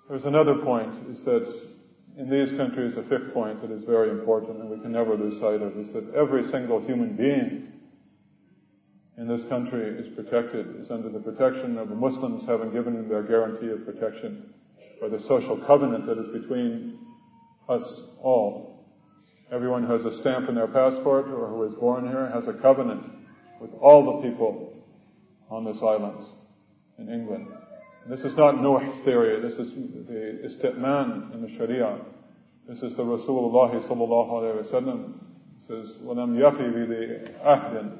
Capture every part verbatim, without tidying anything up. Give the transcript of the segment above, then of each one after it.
There's another point, is that in these countries, a fifth point that is very important and we can never lose sight of, is that every single human being in this country is protected, is under the protection of the Muslims having given them their guarantee of protection by the social covenant that is between us all. Everyone who has a stamp in their passport or who is born here has a covenant with all the people on this island in England. And this is not Nuh's theory, this is the istitman in the Sharia. This is the Rasulullah sallallahu alayhi wa sallam. It says, وَلَمْ يَفِي بِذِي أَحْدٍ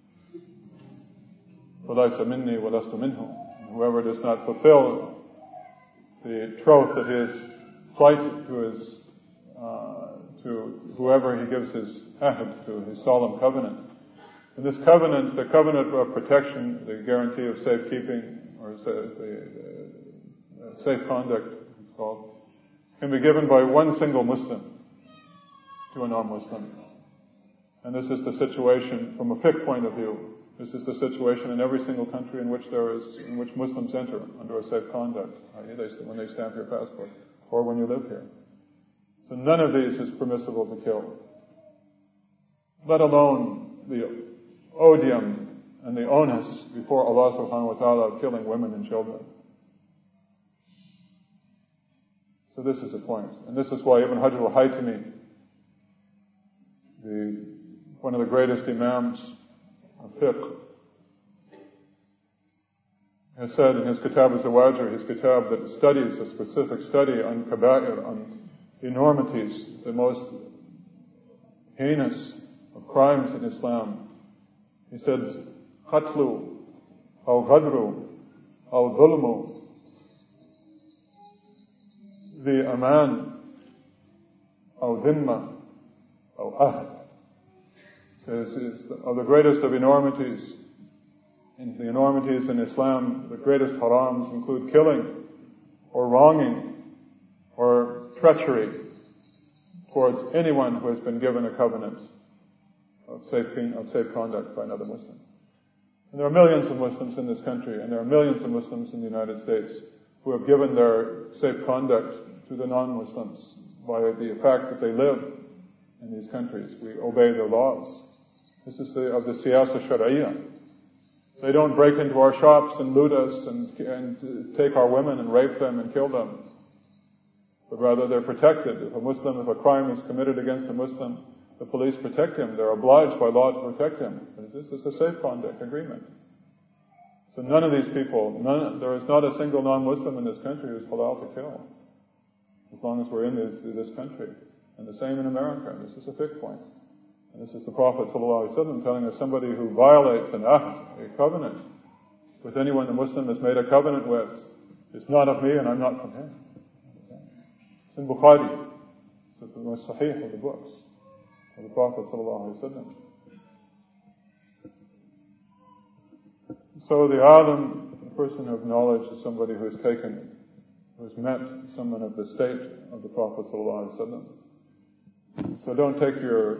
فَلَيْسَ مِنِّي وَلَسْتُ مِنْهُ. Whoever does not fulfill the troth that he has plighted to his, uh, to whoever he gives his ahd, to his solemn covenant. And this covenant, the covenant of protection, the guarantee of safekeeping, or the uh, safe conduct, it's called, can be given by one single Muslim to a non-Muslim. And this is the situation from a fiqh point of view. This is the situation in every single country in which there is, in which Muslims enter under a safe conduct, when they stamp your passport, or when you live here. So none of these is permissible to kill, let alone the odium and the onus before Allah subhanahu wa ta'ala of killing women and children. So this is the point. And this is why Ibn Hajar al-Haytami, the, one of the greatest imams of fiqh, has said in his Kitab al-Zawajir, his kitab that studies a specific study on kaba'ir, on enormities, the most heinous of crimes in Islam. He said, قتل أو غدر أو ظلم ذي أمان أو ذمة أو أهد. Says it's of the greatest of enormities. In the enormities in Islam, the greatest harams include killing or wronging or treachery towards anyone who has been given a covenant of safe, of safe conduct by another Muslim. And there are millions of Muslims in this country, and there are millions of Muslims in the United States who have given their safe conduct to the non-Muslims by the fact that they live in these countries. We obey their laws. This is the, of the siyasa shar'iyya. They don't break into our shops and loot us and, and take our women and rape them and kill them. But rather they're protected. If a Muslim, if a crime is committed against a Muslim, the police protect him. They're obliged by law to protect him. This is a safe conduct agreement. So none of these people, none, there is not a single non-Muslim in this country who is halal to kill, as long as we're in this, this country. And the same in America. This is a fiqh point. And this is the Prophet ﷺ telling us somebody who violates an ahd, a covenant, with anyone the Muslim has made a covenant with, is not of me and I'm not from him. It's in Bukhari. It's the most sahih of the books of the Prophet ﷺ. So the alim, the person of knowledge, is somebody who has taken, who has met someone of the state of the Prophet ﷺ. So don't take your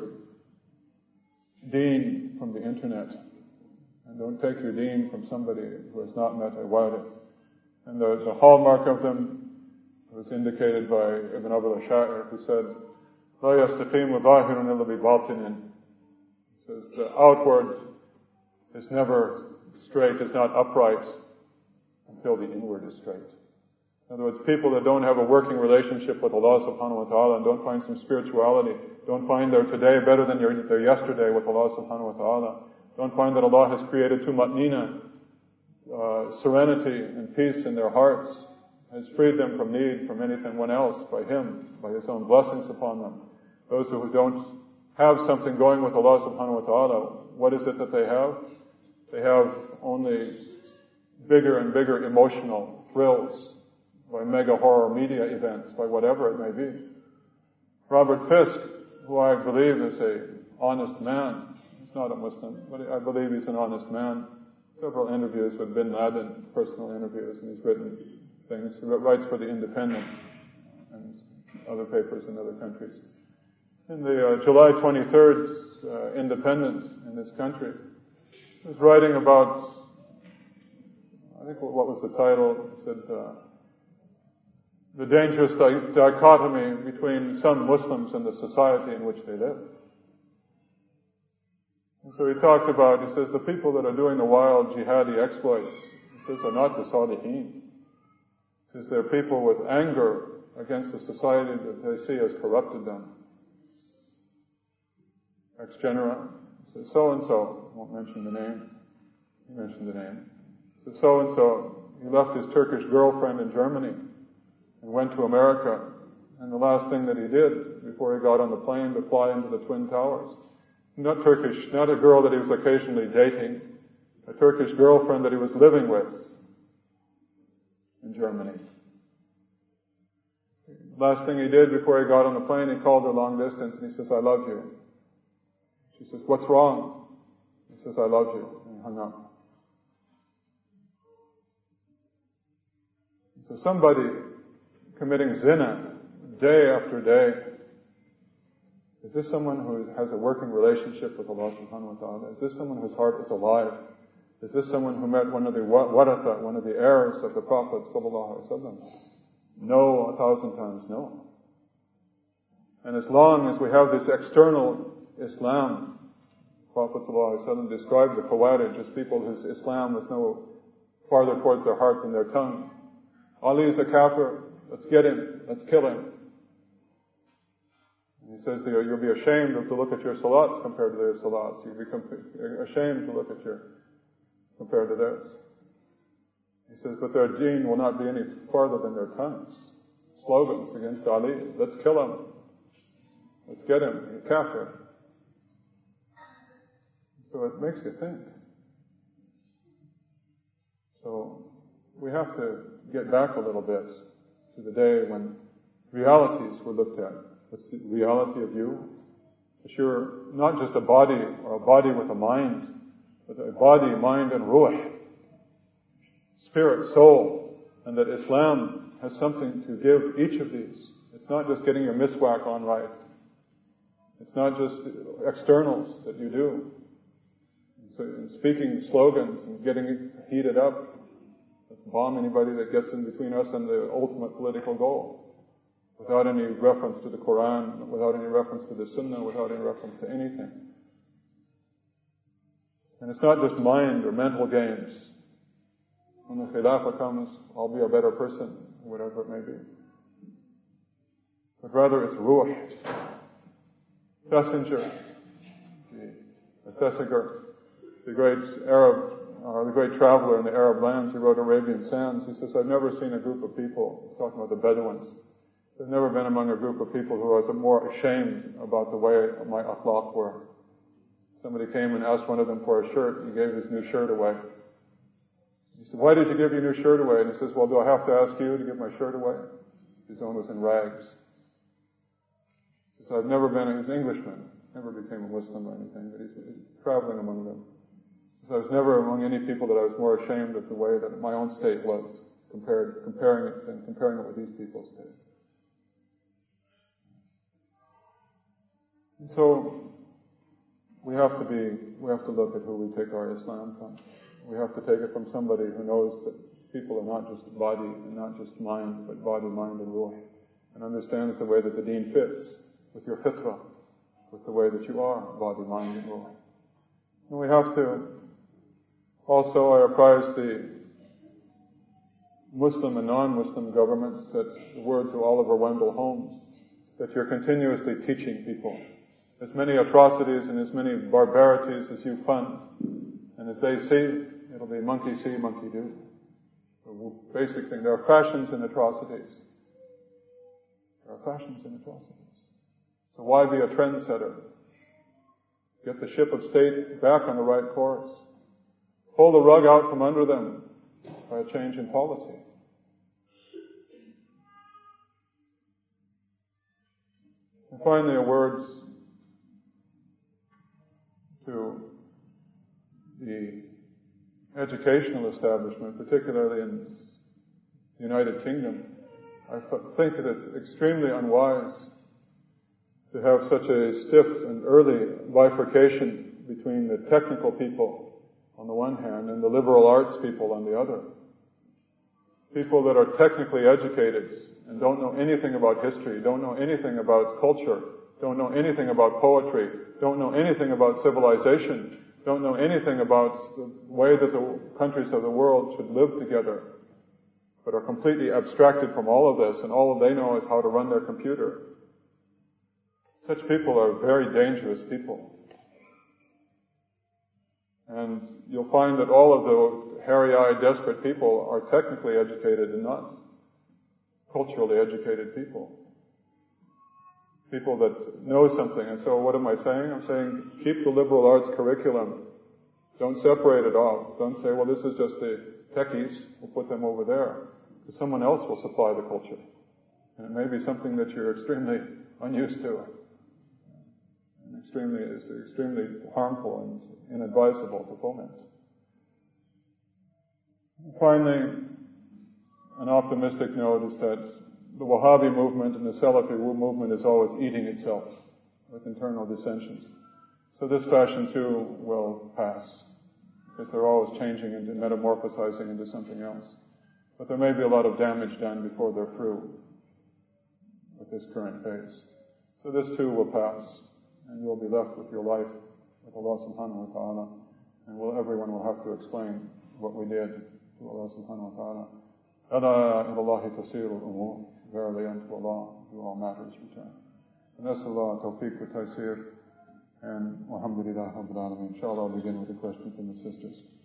deen from the internet, and don't take your deen from somebody who has not met a warith. And the, the hallmark of them was indicated by Ibn Abu al-Sha'ir, who said, لا يستقيم ظاهر إلا بباطن. He says the outward is never straight, is not upright until the inward is straight. In other words, people that don't have a working relationship with Allah subhanahu wa ta'ala and don't find some spirituality, don't find their today better than their, their yesterday with Allah subhanahu wa ta'ala, don't find that Allah has created tumatnina, uh, serenity and peace in their hearts, has freed them from need from anyone else by Him, by His own blessings upon them. Those who don't have something going with Allah subhanahu wa ta'ala, what is it that they have? They have only bigger and bigger emotional thrills by mega horror media events, by whatever it may be. Robert Fisk, who I believe is an honest man, he's not a Muslim, but I believe he's an honest man. Several interviews with Bin Laden, personal interviews, and he's written things. He writes for The Independent and other papers in other countries. In the uh, July twenty-third uh, Independent in this country, he was writing about, I think what was the title? He said, uh, the dangerous di- dichotomy between some Muslims and the society in which they live. And so he talked about, he says, the people that are doing the wild jihadi exploits, he says, are not the Salihin. He says, they're people with anger against the society that they see has corrupted them. Ex genera, he says, so-and-so, I won't mention the name, he mentioned the name. He says, so-and-so, he left his Turkish girlfriend in Germany and went to America. And the last thing that he did before he got on the plane to fly into the Twin Towers, not Turkish, not a girl that he was occasionally dating, a Turkish girlfriend that he was living with in Germany. Last thing he did before he got on the plane, he called her long distance and he says, I love you. She says, what's wrong? He says, I love you. And he hung up. So somebody committing zina day after day, is this someone who has a working relationship with Allah subhanahu wa ta'ala? Is this someone whose heart is alive? Is this someone who met one of the waratha, one of the heirs of the Prophet sallallahu alaihi wasallam? No, a thousand times no. And as long as we have this external Islam, Prophet sallallahu alaihi wasallam described the Khawarij as people whose Islam was no farther towards their heart than their tongue. Ali is a kafir, let's get him, let's kill him. And he says that you'll be ashamed to look at your salats compared to their salats. You'll be ashamed to look at your, compared to theirs. He says, but their deen will not be any farther than their tongues. Slogans against Ali, let's kill him, let's get him, he's a kafir. So it makes you think. So we have to get back a little bit to the day when realities were looked at. What's the reality of you? That you're not just a body or a body with a mind, but a body, mind, and ruh, spirit, soul, and that Islam has something to give each of these. It's not just getting your miswak on right. It's not just externals that you do. So speaking slogans and getting heated up, bomb anybody that gets in between us and the ultimate political goal, without any reference to the Quran, without any reference to the Sunnah, without any reference to anything. And it's not just mind or mental games. When the Khilafah comes, I'll be a better person, whatever it may be. But rather it's ruh. Thesiger, the Thesiger, the great Arab, or the great traveler in the Arab lands who wrote Arabian Sands, he says, I've never seen a group of people, he's talking about the Bedouins, I've never been among a group of people who was more ashamed about the way my akhlaq were. Somebody came and asked one of them for a shirt, he gave his new shirt away. He said, why did you give your new shirt away? And he says, well, do I have to ask you to give my shirt away? His own was in rags. He says, I've never been, he's an Englishman, never became a Muslim or anything, but he's, he's traveling among them. So I was never among any people that I was more ashamed of the way that my own state was, compared, comparing it and comparing it with these people's state. And so we have to be, we have to look at who we take our Islam from. We have to take it from somebody who knows that people are not just body and not just mind, but body, mind, and ruh, and understands the way that the deen fits with your fitrah, with the way that you are, body, mind, and ruh. And we have to also, I apprise the Muslim and non-Muslim governments that the words of Oliver Wendell Holmes, that you're continuously teaching people as many atrocities and as many barbarities as you fund, and as they see, it'll be monkey see, monkey do. The basic thing, there are fashions in atrocities. There are fashions in atrocities. So why be a trendsetter? Get the ship of state back on the right course. Pull the rug out from under them by a change in policy. And finally, a word to the educational establishment, particularly in the United Kingdom. I think that it's extremely unwise to have such a stiff and early bifurcation between the technical people on the one hand, and the liberal arts people on the other. People that are technically educated and don't know anything about history, don't know anything about culture, don't know anything about poetry, don't know anything about civilization, don't know anything about the way that the countries of the world should live together, but are completely abstracted from all of this, and all they know is how to run their computer. Such people are very dangerous people. And you'll find that all of the hairy-eyed, desperate people are technically educated and not culturally educated people. People that know something. And so what am I saying? I'm saying keep the liberal arts curriculum. Don't separate it off. Don't say, well, this is just the techies. We'll put them over there. Because someone else will supply the culture. And it may be something that you're extremely unused to. And extremely, it's extremely harmful and inadvisable to foment. Finally, an optimistic note is that the Wahhabi movement and the Salafi movement is always eating itself with internal dissensions. So this fashion too will pass, because they're always changing and metamorphosizing into something else. But there may be a lot of damage done before they're through with this current phase. So this too will pass, and you'll be left with your life with Allah subhanahu wa ta'ala, and will, everyone will have to explain what we did to Allah subhanahu wa ta'ala. Ala ilallahi tasiru al-umur. Verily unto Allah do all matters return. And that's Allah tawfiq wa taysir. And alhamdulillah rabbil alameen. Inshallah I'll begin with a question from the sisters.